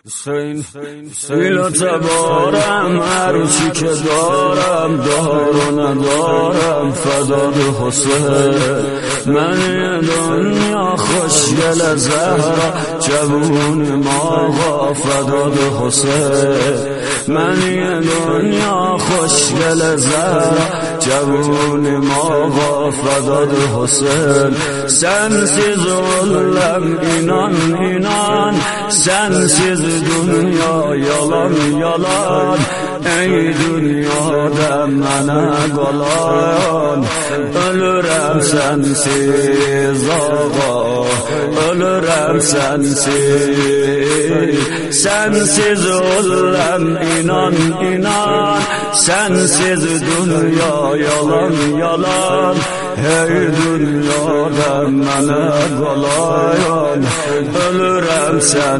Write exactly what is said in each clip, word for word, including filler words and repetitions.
سیل تبارم هرچی که دارم دار و ندارم فداد حسین. من دنیا خوشگل زهرا جوون ماغا فداد حسین. من دنیا خوشگل زهرا جوون ماغا فداد حسین. Sensiz olam inan inan, sensiz dünya yalan yalan. Ey dünyada mənə qalan, ölürəm sensiz ağa, ölürəm sensiz. Sensiz olam inan inan, sensiz dünya yalan yalan. Hey dünyada mənə qalan, ölürəm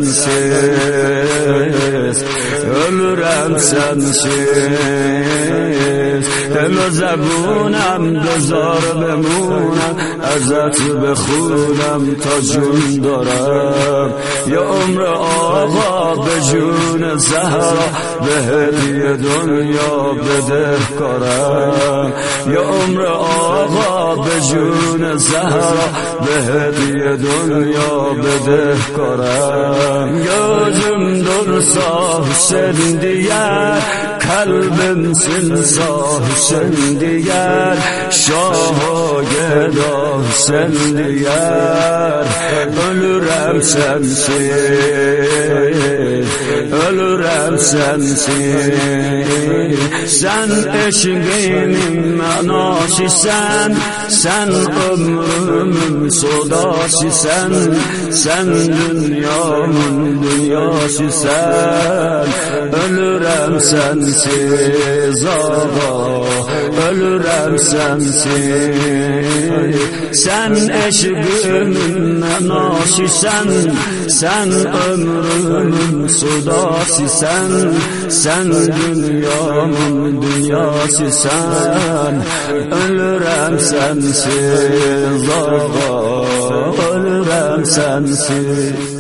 sensiz, ölürəm sensiz. Hello زبونم بذار بمونم ازت بخونم تا جون دارم. یا عمر آقا به جون زهرا به هدیه دنیا بده کارم. یا عمر آقا به جون زهرا به هدیه دنیا بده کارم. Gözüm dursa Hüseyin diyer, kalbim sinsa Hüseyin diyer, şah-ı geda Hüseyin diyer. Ölürəm sensiz, ölürəm sensiz. Sen eşqimin mənasısən, sen ömrümün sodasısən. Sen dünyamın dünyasısən. Ölürəm sensiz ağa, ölürəm sensiz. Sen eşqimin mənasısən, sen ömrümün sudasısən. Sen dünyamın dünyasısən. Ölürəm sensiz ağa, ölürəm sensiz.